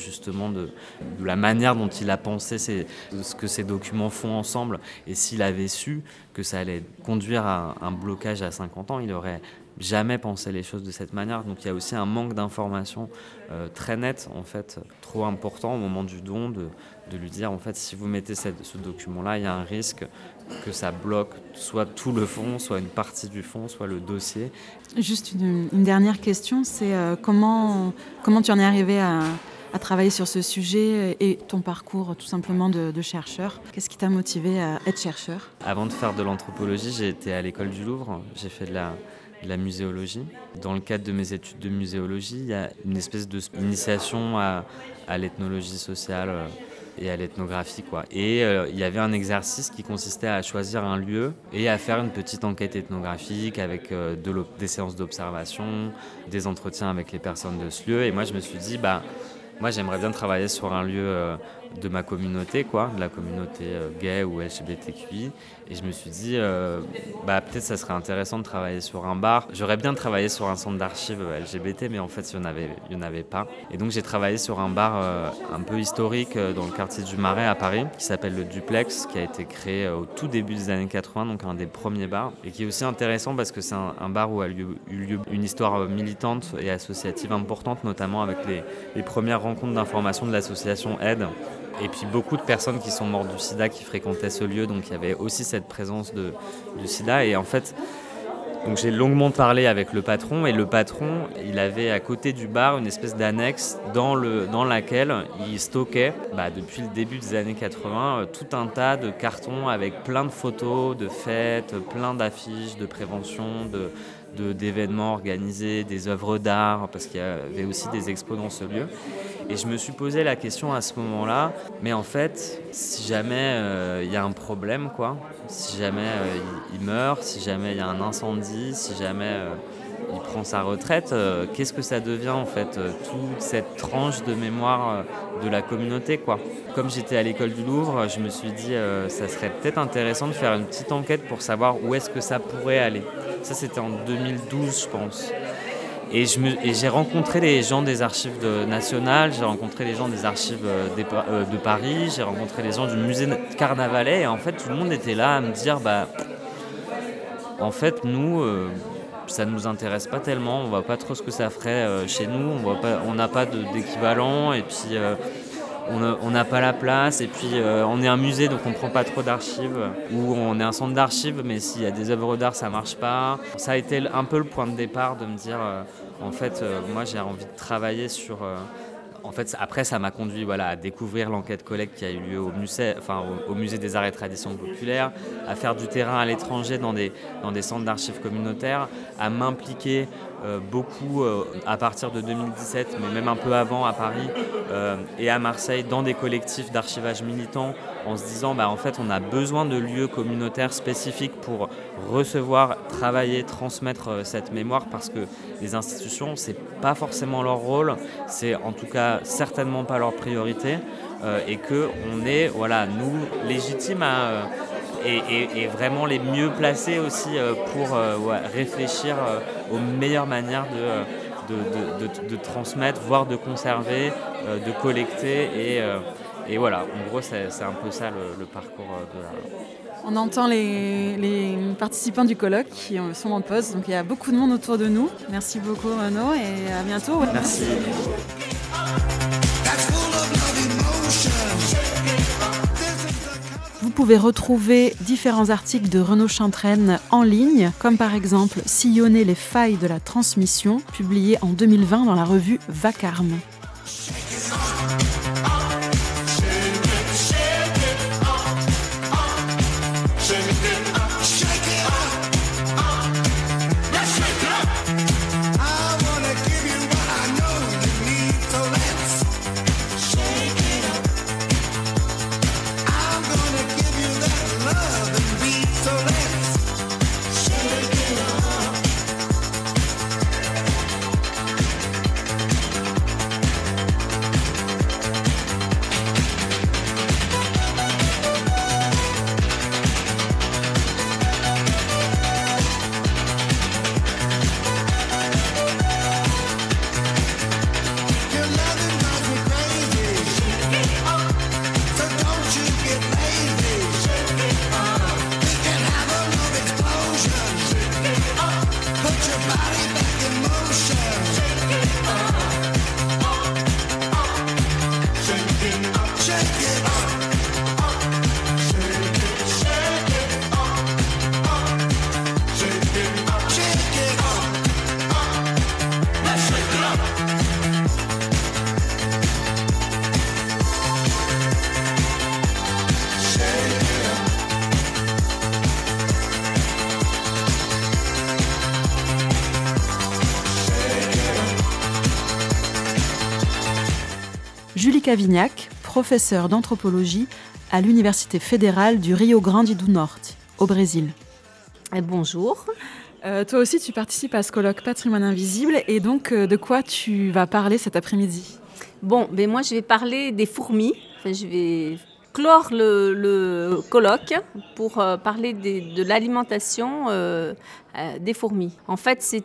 la manière dont il a pensé ce que ces documents font ensemble. Et s'il avait su que ça allait conduire à un blocage à 50 ans, il aurait jamais pensé les choses de cette manière. Donc il y a aussi un manque d'information très net, en fait, trop important au moment du don, de lui dire, en fait, si vous mettez ce document-là, il y a un risque que ça bloque soit tout le fonds, soit une partie du fonds, soit le dossier. Juste une dernière question, c'est comment tu en es arrivé à travailler sur ce sujet et ton parcours tout simplement de chercheur. Qu'est-ce qui t'a motivé à être chercheur ? Avant de faire de l'anthropologie, j'ai été à l'école du Louvre, j'ai fait de la muséologie. Dans le cadre de mes études de muséologie, il y a une espèce d'initiation à l'ethnologie sociale et à l'ethnographie, quoi. Et il y avait un exercice qui consistait à choisir un lieu et à faire une petite enquête ethnographique avec des séances d'observation, des entretiens avec les personnes de ce lieu. Et moi, je me suis dit, moi, j'aimerais bien travailler sur un lieu de ma communauté, quoi, de la communauté gay ou LGBTQI. Et je me suis dit, peut-être ça serait intéressant de travailler sur un bar. J'aurais bien travaillé sur un centre d'archives LGBT, mais en fait, il n'y en avait pas. Et donc, j'ai travaillé sur un bar un peu historique dans le quartier du Marais à Paris, qui s'appelle le Duplex, qui a été créé au tout début des années 80, donc un des premiers bars, et qui est aussi intéressant parce que c'est un bar où a eu lieu une histoire militante et associative importante, notamment avec les premières rencontres d'information de l'association Aide. Et puis beaucoup de personnes qui sont mortes du sida qui fréquentaient ce lieu, donc il y avait aussi cette présence du sida. Et en fait, donc j'ai longuement parlé avec le patron, et le patron, il avait à côté du bar une espèce d'annexe dans laquelle il stockait, depuis le début des années 80, tout un tas de cartons avec plein de photos, de fêtes, plein d'affiches, de prévention, d'événements organisés, des œuvres d'art, parce qu'il y avait aussi des expos dans ce lieu. Et je me suis posé la question à ce moment-là, mais en fait, si jamais il y a un problème, si jamais il meurt, si jamais il y a un incendie, si jamais il prend sa retraite, qu'est-ce que ça devient en fait, toute cette tranche de mémoire de la communauté, Comme j'étais à l'école du Louvre, je me suis dit ça serait peut-être intéressant de faire une petite enquête pour savoir où est-ce que ça pourrait aller. Ça, c'était en 2012, je pense. Et j'ai rencontré les gens des archives nationales, j'ai rencontré les gens des archives de Paris, j'ai rencontré les gens du musée Carnavalet, et en fait tout le monde était là à me dire en fait nous ça ne nous intéresse pas tellement, on voit pas trop ce que ça ferait chez nous, on n'a pas d'équivalent, et puis on n'a pas la place, et puis on est un musée donc on prend pas trop d'archives, ou on est un centre d'archives mais s'il y a des œuvres d'art ça marche pas. Ça a été un peu le point de départ de me dire en fait moi j'ai envie de travailler sur en fait, après, ça m'a conduit à découvrir l'enquête collecte qui a eu lieu au musée des arts et traditions populaires, à faire du terrain à l'étranger dans des centres d'archives communautaires, à m'impliquer beaucoup à partir de 2017, mais même un peu avant à Paris et à Marseille, dans des collectifs d'archivage militants, en se disant en fait on a besoin de lieux communautaires spécifiques pour recevoir, travailler, transmettre cette mémoire, parce que les institutions, c'est pas forcément leur rôle, c'est en tout cas certainement pas leur priorité, et qu'on est nous légitimes et vraiment les mieux placés aussi pour réfléchir aux meilleures manières de transmettre, voire de conserver, de collecter, et voilà, en gros c'est un peu ça le parcours de la... On entend les participants du colloque qui sont en pause, donc il y a beaucoup de monde autour de nous. Merci beaucoup Renaud, et à bientôt. Merci. Vous pouvez retrouver différents articles de Renaud Chantraine en ligne, comme par exemple Sillonner les failles de la transmission, publié en 2020 dans la revue Vacarme. Julie Cavignac, professeure d'anthropologie à l'Université fédérale du Rio Grande do Norte, au Brésil. Bonjour. Toi aussi, tu participes à ce colloque Patrimoine invisible, et donc de quoi tu vas parler cet après-midi ? Moi je vais parler des fourmis. Je vais clore le colloque pour parler de l'alimentation des fourmis. En fait, c'est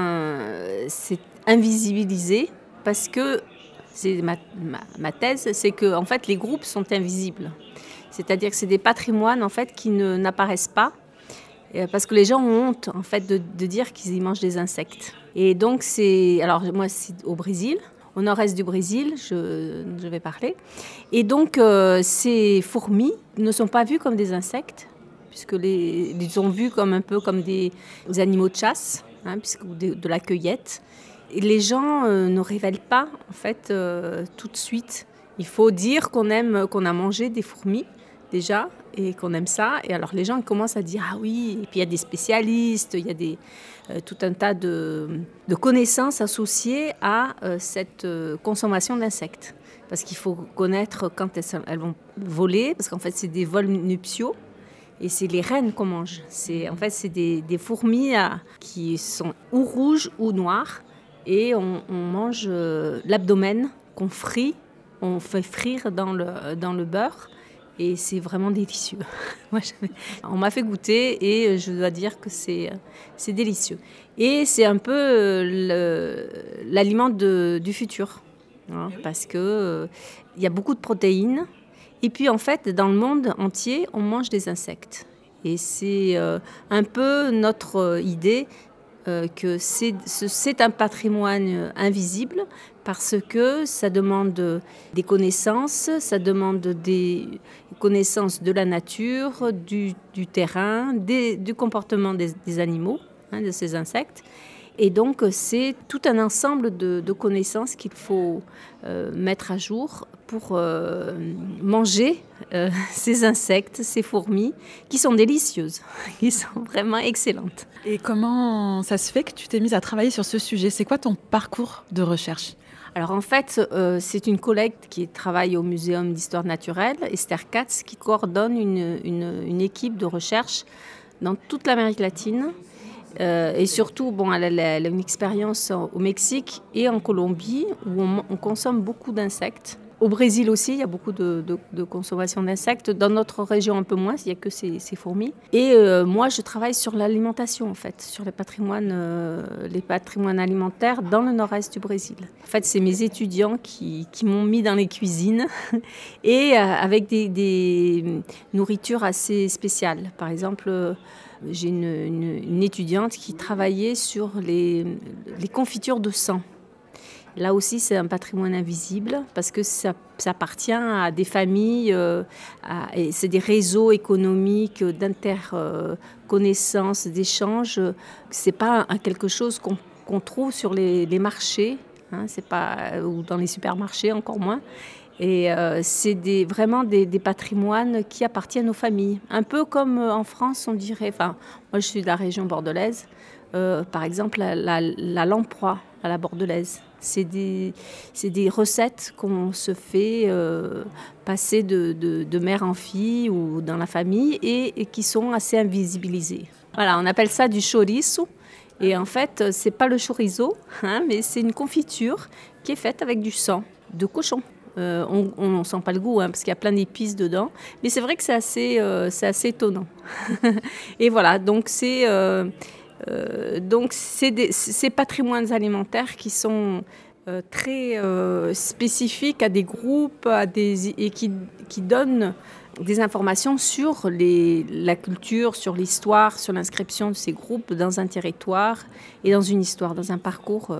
invisibilisé parce que c'est ma thèse, c'est que en fait les groupes sont invisibles. C'est-à-dire que c'est des patrimoines en fait qui n'apparaissent pas parce que les gens ont honte en fait de dire qu'ils mangent des insectes. Et donc moi c'est au Brésil. Au nord-est du Brésil, je vais parler. Et donc, ces fourmis ne sont pas vues comme des insectes, puisque ils sont vus un peu comme des animaux de chasse, puisque de la cueillette. Et les gens ne révèlent pas, en fait, tout de suite. Il faut dire qu'on a mangé des fourmis, déjà, et qu'on aime ça. Et alors, les gens commencent à dire « Ah oui !» Et puis, il y a des spécialistes, il y a tout un tas de connaissances associées à cette consommation d'insectes. Parce qu'il faut connaître quand elles vont voler, parce qu'en fait, c'est des vols nuptiaux. Et c'est les reines qu'on mange. C'est des fourmis qui sont ou rouges ou noires. Et on mange l'abdomen qu'on frit. On fait frire dans le beurre. Et c'est vraiment délicieux. On m'a fait goûter et je dois dire que c'est délicieux. Et c'est un peu l'aliment du futur. Parce qu'il y a beaucoup de protéines. Et puis en fait, dans le monde entier, on mange des insectes. Et c'est un peu notre idée que c'est un patrimoine invisible parce que ça demande des connaissances, ça demande des connaissances de la nature, du terrain, du comportement des animaux, de ces insectes. Et donc, c'est tout un ensemble de connaissances qu'il faut mettre à jour pour manger ces insectes, ces fourmis, qui sont délicieuses, qui sont vraiment excellentes. Et comment ça se fait que tu t'es mise à travailler sur ce sujet ? C'est quoi ton parcours de recherche ? Alors en fait, c'est une collègue qui travaille au Muséum d'histoire naturelle, Esther Katz, qui coordonne une équipe de recherche dans toute l'Amérique latine. Et surtout, elle a une expérience au Mexique et en Colombie où on consomme beaucoup d'insectes. Au Brésil aussi, il y a beaucoup de consommation d'insectes. Dans notre région, un peu moins, il n'y a que ces fourmis. Et moi, je travaille sur l'alimentation, en fait, sur les patrimoines alimentaires dans le nord-est du Brésil. En fait, c'est mes étudiants qui m'ont mis dans les cuisines et avec des nourritures assez spéciales. Par exemple, j'ai une étudiante qui travaillait sur les confitures de sang. Là aussi, c'est un patrimoine invisible parce que ça appartient à des familles, et c'est des réseaux économiques d'interconnaissance, d'échanges. C'est pas quelque chose qu'on trouve sur les marchés, c'est pas, ou dans les supermarchés encore moins. Et c'est vraiment des patrimoines qui appartiennent aux familles. Un peu comme en France, on dirait. Moi, je suis de la région bordelaise. Par exemple, la lamproie à la bordelaise. C'est des recettes qu'on se fait passer de mère en fille ou dans la famille et qui sont assez invisibilisées. Voilà, on appelle ça du chorizo. Et en fait, c'est pas le chorizo, mais c'est une confiture qui est faite avec du sang de cochon. On ne sent pas le goût parce qu'il y a plein d'épices dedans. Mais c'est vrai que c'est assez étonnant. Et voilà, donc c'est ces patrimoines alimentaires qui sont très spécifiques à des groupes et qui donnent des informations sur la culture, sur l'histoire, sur l'inscription de ces groupes dans un territoire et dans une histoire, dans un parcours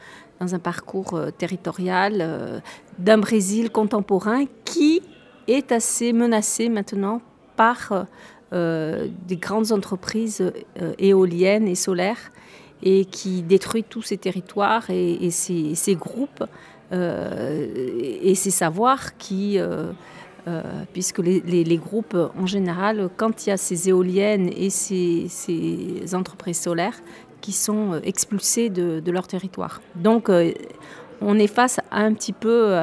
territorial d'un Brésil contemporain qui est assez menacé maintenant par des grandes entreprises éoliennes et solaires et qui détruit tous ces territoires et ces groupes et ces savoirs puisque les groupes, en général, quand il y a ces éoliennes et ces entreprises solaires qui sont expulsées de leur territoire. Donc, on est face à un petit peu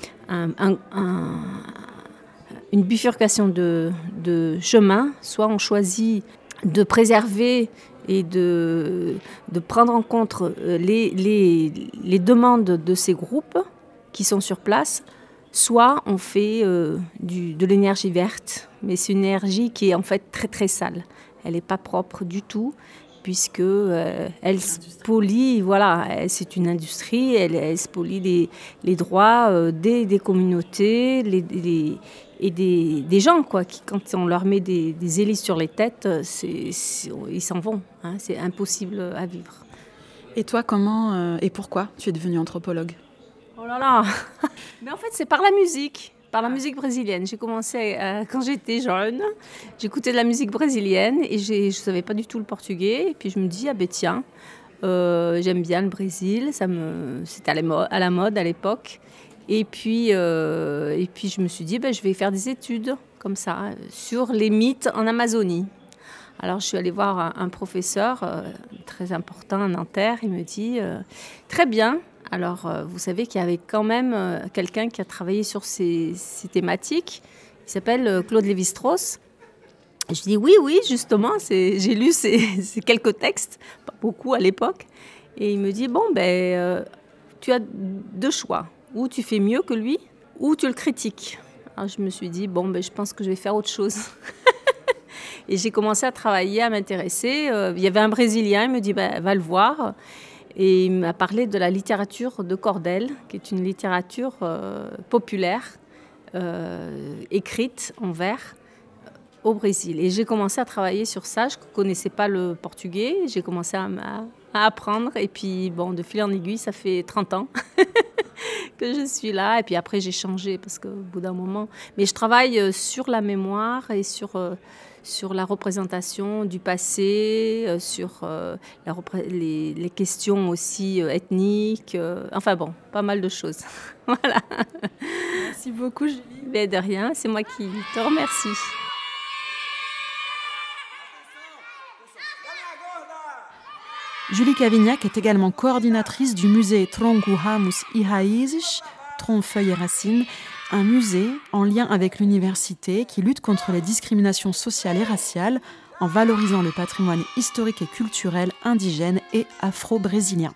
une bifurcation de chemin. Soit on choisit de préserver et de prendre en compte les demandes de ces groupes qui sont sur place, soit on fait de l'énergie verte, mais c'est une énergie qui est en fait très très sale. Elle n'est pas propre du tout, puisque elle spolie, voilà, c'est une industrie, elle spolie les droits des communautés et des gens, quoi, qui, quand on leur met des hélices sur les têtes, ils s'en vont, hein, c'est impossible à vivre. Et toi, comment et pourquoi tu es devenue anthropologue ? Oh là là. Mais en fait, c'est par la musique brésilienne. J'ai commencé quand j'étais jeune, j'écoutais de la musique brésilienne et je ne savais pas du tout le portugais. Et puis je me dis, ah ben tiens, j'aime bien le Brésil, c'était à la mode à l'époque. Et puis je me suis dit, je vais faire des études comme ça sur les mythes en Amazonie. Alors je suis allée voir un professeur très important à Nanterre. Il me dit, très bien. Alors, vous savez qu'il y avait quand même quelqu'un qui a travaillé sur ces thématiques. Il s'appelle Claude Lévi-Strauss. Je dis oui, justement, j'ai lu ces quelques textes, pas beaucoup à l'époque. Et il me dit, tu as deux choix. Ou tu fais mieux que lui, ou tu le critiques. Alors, je me suis dit, je pense que je vais faire autre chose. Et j'ai commencé à travailler, à m'intéresser. Il y avait un Brésilien, il me dit, va le voir. Et il m'a parlé de la littérature de Cordel, qui est une littérature populaire, écrite en vers, au Brésil. Et j'ai commencé à travailler sur ça. Je ne connaissais pas le portugais. J'ai commencé à apprendre. Et puis, de fil en aiguille, ça fait 30 ans que je suis là. Et puis après, j'ai changé parce qu'au bout d'un moment... Mais je travaille sur la mémoire et sur la représentation du passé, sur les questions aussi ethniques, pas mal de choses. Voilà. Merci beaucoup, Julie. De rien, c'est moi qui te remercie. Julie Cavignac est également coordinatrice du musée Tronco Ramos e Raízes, Tronc, Feuilles et Racines, un musée en lien avec l'université qui lutte contre les discriminations sociales et raciales en valorisant le patrimoine historique et culturel indigène et afro-brésilien.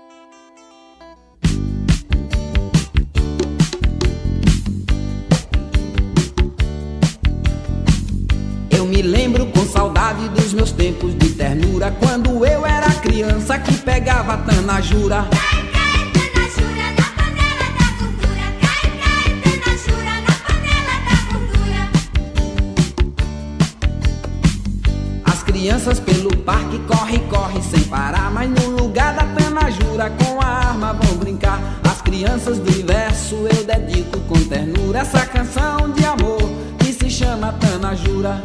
Eu me lembro com saudade dos meus tempos de ternura, quando eu era criança que pegava tanajura. Crianças pelo parque corre sem parar, mas no lugar da tanajura com a arma vão brincar. As crianças do universo eu dedico com ternura essa canção de amor que se chama Tanajura.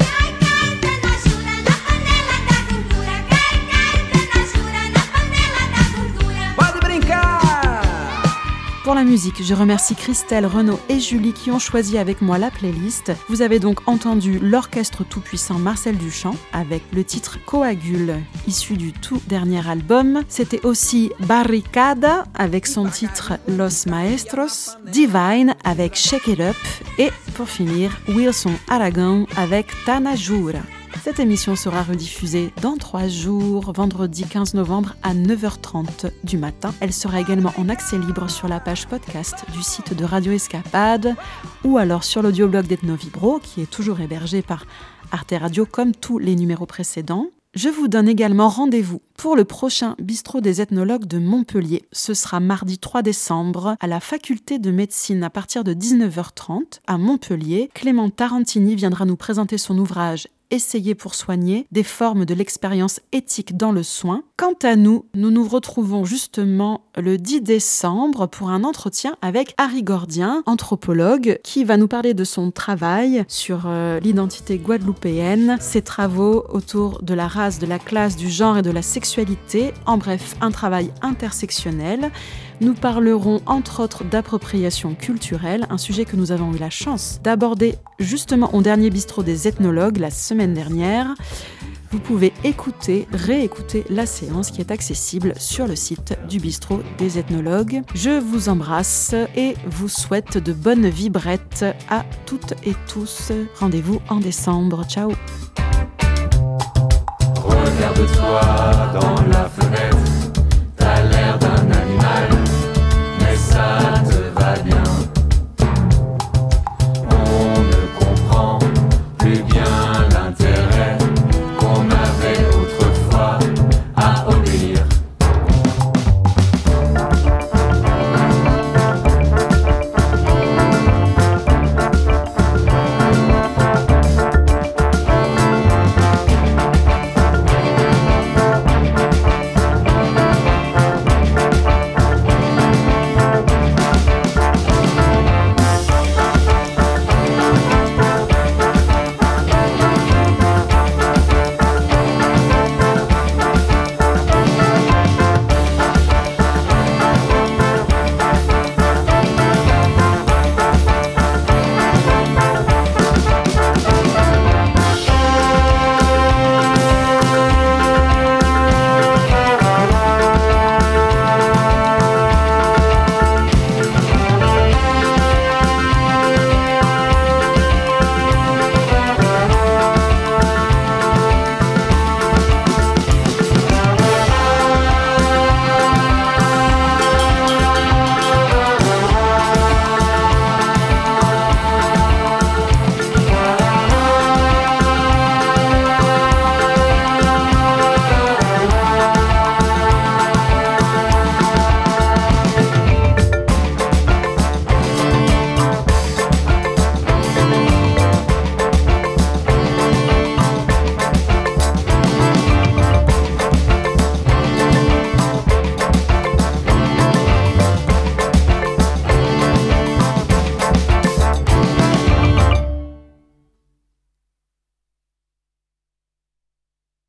Pode brincar! Pour la musique, je remercie Christelle, Renaud et Julie qui ont choisi avec moi la playlist. Vous avez donc entendu l'orchestre tout-puissant Marcel Duchamp avec le titre Coagule, issu du tout dernier album. C'était aussi Barricada avec son titre Los Maestros, Divine avec Shake It Up et pour finir, Wilson Aragão avec Tanajura. Cette émission sera rediffusée dans 3 jours, vendredi 15 novembre à 9h30 du matin. Elle sera également en accès libre sur la page podcast du site de Radio Escapade ou alors sur l'audioblog d'Ethno Vibro qui est toujours hébergé par Arte Radio comme tous les numéros précédents. Je vous donne également rendez-vous pour le prochain bistrot des ethnologues de Montpellier. Ce sera mardi 3 décembre à la faculté de médecine à partir de 19h30 à Montpellier. Clément Tarantini viendra nous présenter son ouvrage Essayer pour soigner, des formes de l'expérience éthique dans le soin. Quant à nous, nous nous retrouvons justement le 10 décembre pour un entretien avec Harry Gordien, anthropologue, qui va nous parler de son travail sur l'identité guadeloupéenne, ses travaux autour de la race, de la classe, du genre et de la sexualité. En bref, un travail intersectionnel. Nous parlerons entre autres d'appropriation culturelle, un sujet que nous avons eu la chance d'aborder justement au dernier bistrot des ethnologues la semaine dernière. Vous pouvez réécouter la séance qui est accessible sur le site du bistrot des ethnologues. Je vous embrasse et vous souhaite de bonnes vibrettes à toutes et tous. Rendez-vous en décembre. Ciao. Regarde-toi dans